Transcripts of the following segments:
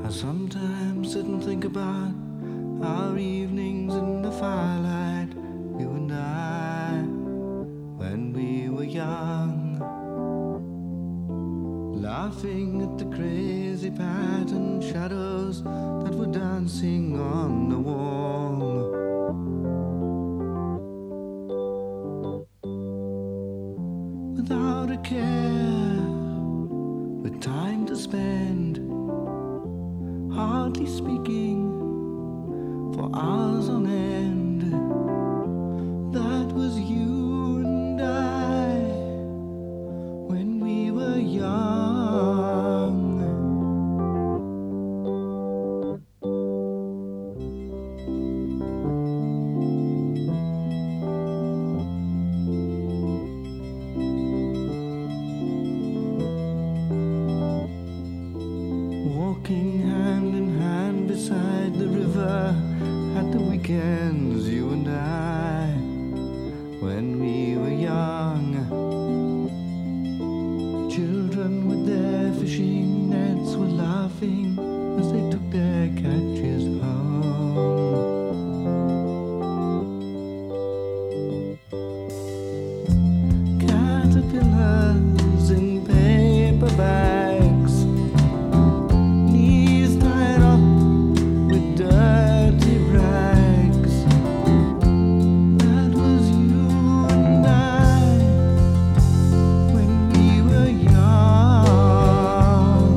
I sometimes sit and think about our evenings in the firelight, you and I, when we were young, laughing at the crazy patterned shadows that were dancing on the wall. Without a care, with time to spend, hardly speaking for hours on end. That was you and I when we were young. Walking hand in hand beside the river at the weekends, you and I, when we were young. Children with their fishing nets were laughing as they took their catches home. Caterpillars in paper bags, knees tied up with dirty rags. That was you and I when we were young.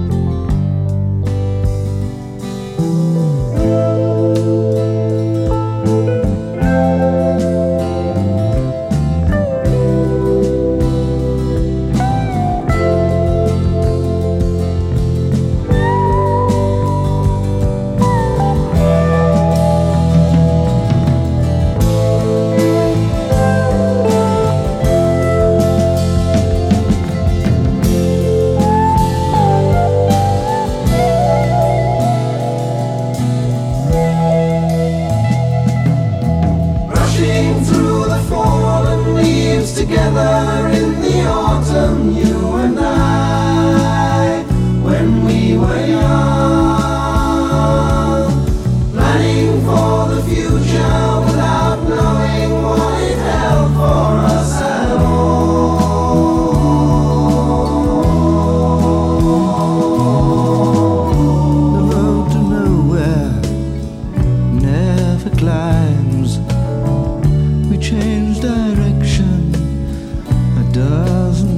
Rushing through the fallen leaves together in the autumn, you and I, when we were young, planning for the future without knowing what it held for us at all. The road to nowhere never climbs. We changed direction a dozen